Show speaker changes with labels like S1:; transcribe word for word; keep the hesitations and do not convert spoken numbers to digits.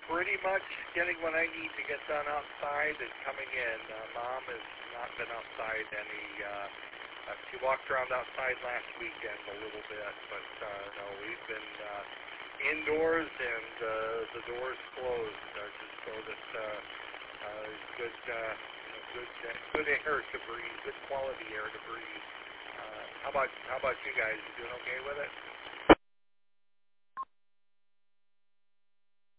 S1: pretty much getting what I need to get done outside and coming in. Uh, Mom has not been outside any. Uh, uh, she walked around outside last weekend a little bit, but uh, no, we've been uh, indoors and uh, the doors closed uh, just so that uh, uh, good, uh, you know, good, uh, good air to breathe, good quality air to breathe. Uh, how about how about you guys? You doing okay with it?